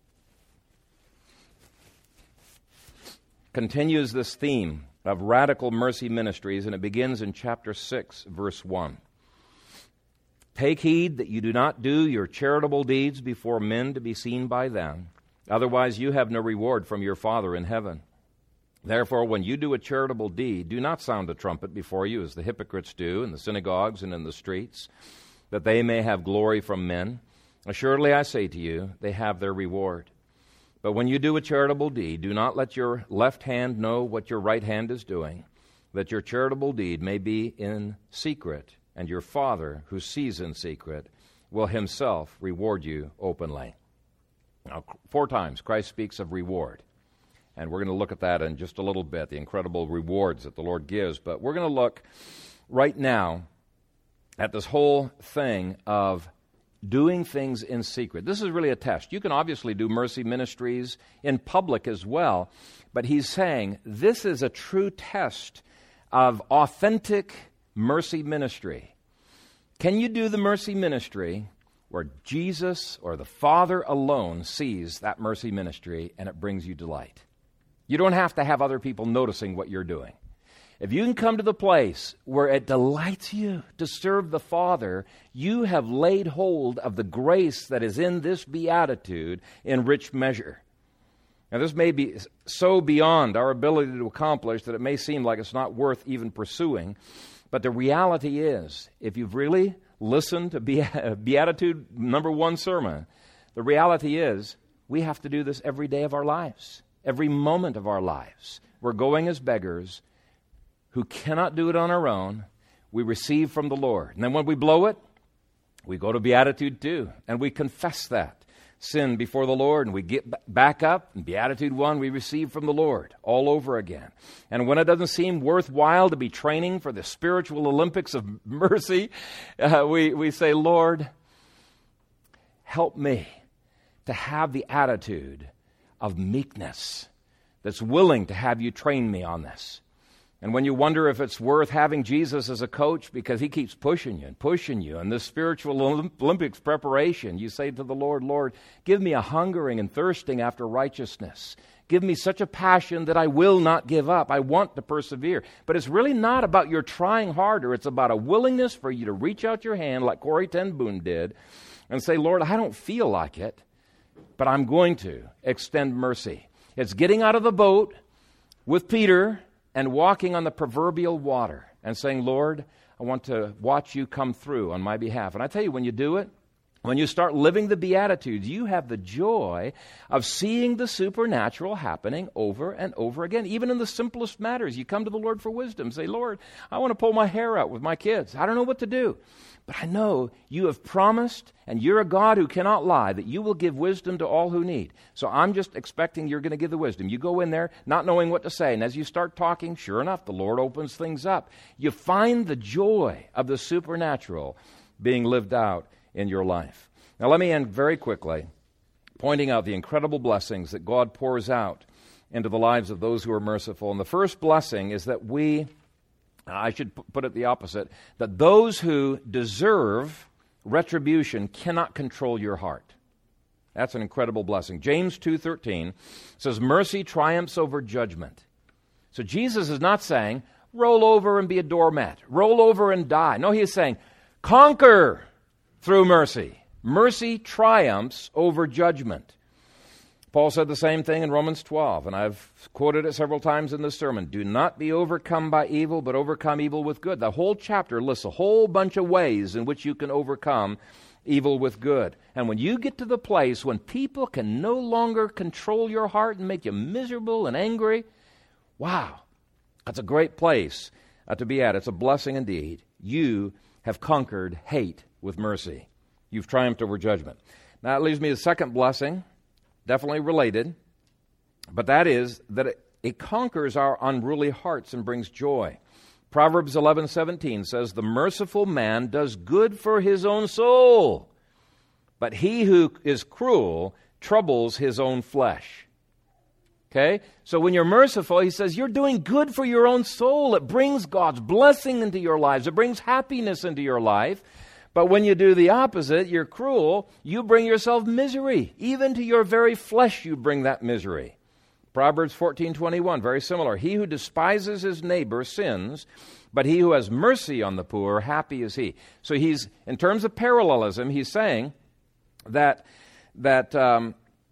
continues this theme of radical mercy ministries, and it begins in chapter six, verse one. Take heed that you do not do your charitable deeds before men to be seen by them. Otherwise you have no reward from your Father in heaven. Therefore, when you do a charitable deed, do not sound a trumpet before you, as the hypocrites do in the synagogues and in the streets, that they may have glory from men. Assuredly, I say to you, they have their reward. But when you do a charitable deed, do not let your left hand know what your right hand is doing, that your charitable deed may be in secret, and your Father, who sees in secret, will himself reward you openly. Now, four times Christ speaks of reward, and we're going to look at that in just a little bit, the incredible rewards that the Lord gives. But we're going to look right now at this whole thing of doing things in secret. This is really a test. You can obviously do mercy ministries in public as well, but he's saying this is a true test of authentic mercy ministry. Can you do the mercy ministry where Jesus or the Father alone sees that mercy ministry and it brings you delight? You don't have to have other people noticing what you're doing. If you can come to the place where it delights you to serve the Father, you have laid hold of the grace that is in this beatitude in rich measure. Now, this may be so beyond our ability to accomplish that it may seem like it's not worth even pursuing. But the reality is, if you've really listened to Beatitude number one sermon, the reality is we have to do this every day of our lives, every moment of our lives. We're going as beggars who cannot do it on our own. We receive from the Lord. And then when we blow it, we go to Beatitude two, and we confess that sin before the Lord, and we get back up. In Beatitude one, we receive from the Lord all over again. And when it doesn't seem worthwhile to be training for the spiritual Olympics of mercy, uh, we, we say, Lord, help me to have the attitude of meekness that's willing to have you train me on this. And when you wonder if it's worth having Jesus as a coach because he keeps pushing you and pushing you in this spiritual Olympics preparation, you say to the Lord, Lord, give me a hungering and thirsting after righteousness. Give me such a passion that I will not give up. I want to persevere. But it's really not about your trying harder. It's about a willingness for you to reach out your hand like Corrie ten Boom did and say, Lord, I don't feel like it, but I'm going to extend mercy. It's getting out of the boat with Peter and walking on the proverbial water and saying, Lord, I want to watch you come through on my behalf. And I tell you, when you do it, when you start living the Beatitudes, you have the joy of seeing the supernatural happening over and over again. Even in the simplest matters, you come to the Lord for wisdom. Say, Lord, I want to pull my hair out with my kids. I don't know what to do. But I know you have promised, and you're a God who cannot lie, that you will give wisdom to all who need. So I'm just expecting you're going to give the wisdom. You go in there not knowing what to say, and as you start talking, sure enough, the Lord opens things up. You find the joy of the supernatural being lived out in your life. Now let me end very quickly, pointing out the incredible blessings that God pours out into the lives of those who are merciful. And the first blessing is that we... I should put it the opposite, that those who deserve retribution cannot control your heart. That's an incredible blessing. James two thirteen says, mercy triumphs over judgment. So Jesus is not saying, roll over and be a doormat, roll over and die. No, he is saying, conquer through mercy. Mercy triumphs over judgment. Paul said the same thing in Romans twelve, and I've quoted it several times in this sermon. Do not be overcome by evil, but overcome evil with good. The whole chapter lists a whole bunch of ways in which you can overcome evil with good. And when you get to the place when people can no longer control your heart and make you miserable and angry, wow, that's a great place uh, to be at. It's a blessing indeed. You have conquered hate with mercy. You've triumphed over judgment. Now, that leaves me to the second blessing, definitely related, but that is that it, it conquers our unruly hearts and brings joy. Proverbs eleven seventeen says, "The merciful man does good for his own soul, but he who is cruel troubles his own flesh." Okay? So when you're merciful, he says, you're doing good for your own soul. It brings God's blessing into your lives. It brings happiness into your life. But when you do the opposite, you're cruel, you bring yourself misery. Even to your very flesh you bring that misery. Proverbs fourteen twenty-one, very similar. "He who despises his neighbor sins, but he who has mercy on the poor, happy is he." So he's, in terms of parallelism, he's saying that, that um,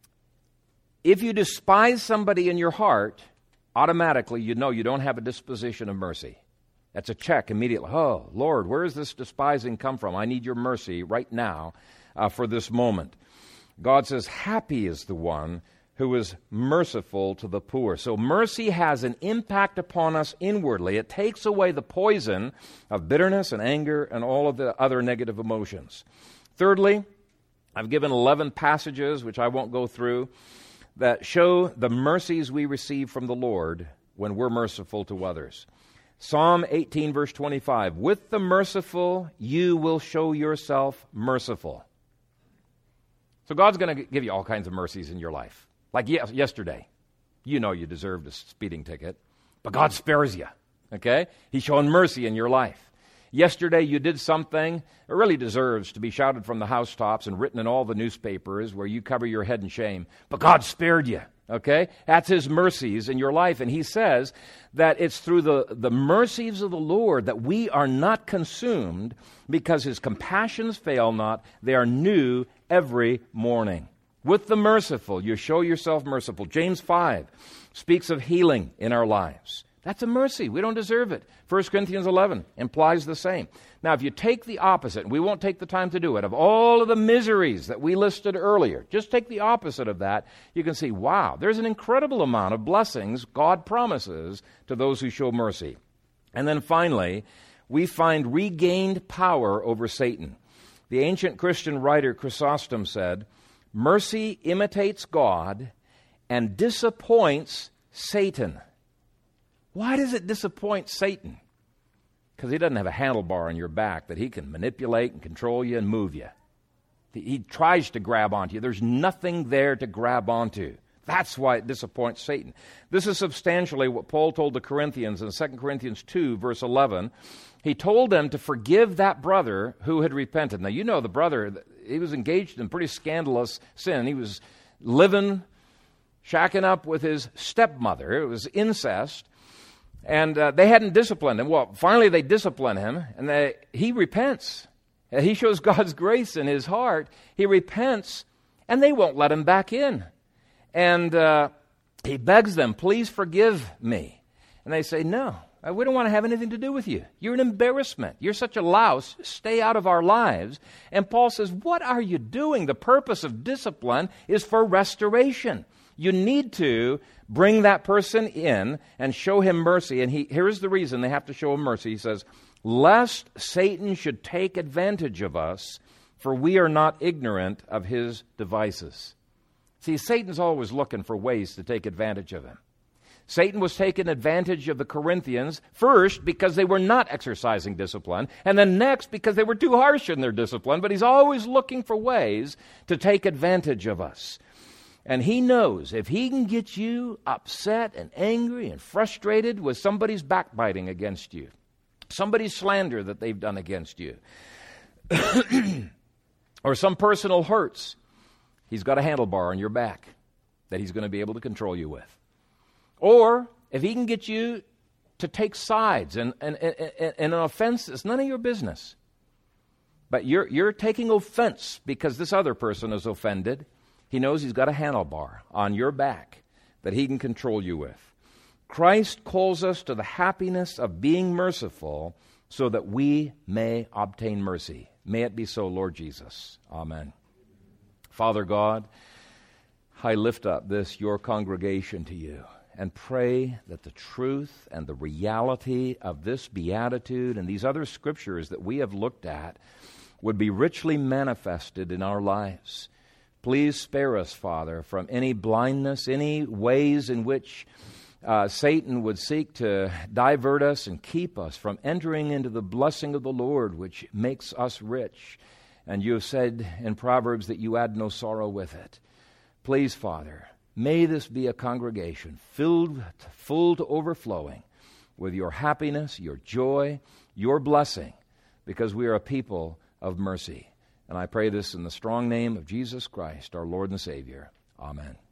if you despise somebody in your heart, automatically you know you don't have a disposition of mercy. That's a check immediately. Oh, Lord, where does this despising come from? I need your mercy right now uh, for this moment. God says, happy is the one who is merciful to the poor. So mercy has an impact upon us inwardly. It takes away the poison of bitterness and anger and all of the other negative emotions. Thirdly, I've given eleven passages, which I won't go through, that show the mercies we receive from the Lord when we're merciful to others. Psalm eighteen, verse twenty-five, "With the merciful you will show yourself merciful." So God's going to give you all kinds of mercies in your life. Like yes, yesterday, you know you deserved a speeding ticket, but God spares you, okay? He's showing mercy in your life. Yesterday you did something that really deserves to be shouted from the housetops and written in all the newspapers where you cover your head in shame. But God spared you, okay? That's His mercies in your life. And He says that it's through the, the mercies of the Lord that we are not consumed because His compassions fail not. They are new every morning. With the merciful, you show yourself merciful. James five speaks of healing in our lives. That's a mercy. We don't deserve it. First Corinthians eleven implies the same. Now, if you take the opposite, and we won't take the time to do it, of all of the miseries that we listed earlier, just take the opposite of that, you can see, wow, there's an incredible amount of blessings God promises to those who show mercy. And then finally, we find regained power over Satan. The ancient Christian writer Chrysostom said, "Mercy imitates God and disappoints Satan." Why does it disappoint Satan? Because he doesn't have a handlebar on your back that he can manipulate and control you and move you. He tries to grab onto you. There's nothing there to grab onto. That's why it disappoints Satan. This is substantially what Paul told the Corinthians in Second Corinthians two, verse eleven. He told them to forgive that brother who had repented. Now, you know the brother, he was engaged in pretty scandalous sin. He was living, shacking up with his stepmother. It was incest. And uh, they hadn't disciplined him. Well, finally they discipline him, and they, he repents. He shows God's grace in his heart. He repents, and they won't let him back in. And uh, he begs them, "Please forgive me." And they say, "No, we don't want to have anything to do with you. You're an embarrassment. You're such a louse. Stay out of our lives." And Paul says, what are you doing? The purpose of discipline is for restoration. You need to bring that person in and show him mercy. And he, here's the reason they have to show him mercy. He says, "Lest Satan should take advantage of us, for we are not ignorant of his devices." See, Satan's always looking for ways to take advantage of him. Satan was taking advantage of the Corinthians, first because they were not exercising discipline, and then next because they were too harsh in their discipline, but he's always looking for ways to take advantage of us. And he knows if he can get you upset and angry and frustrated with somebody's backbiting against you, somebody's slander that they've done against you, or some personal hurts, he's got a handlebar on your back that he's going to be able to control you with. Or if he can get you to take sides and, and, and, and an offense is none of your business, but you're, you're taking offense because this other person is offended, he knows he's got a handlebar on your back that he can control you with. Christ calls us to the happiness of being merciful so that we may obtain mercy. May it be so, Lord Jesus. Amen. Father God, I lift up this, your congregation, to you and pray that the truth and the reality of this beatitude and these other scriptures that we have looked at would be richly manifested in our lives. Please spare us, Father, from any blindness, any ways in which uh, Satan would seek to divert us and keep us from entering into the blessing of the Lord, which makes us rich. And you have said in Proverbs that you add no sorrow with it. Please, Father, may this be a congregation filled, full to overflowing with your happiness, your joy, your blessing, because we are a people of mercy. And I pray this in the strong name of Jesus Christ, our Lord and Savior. Amen.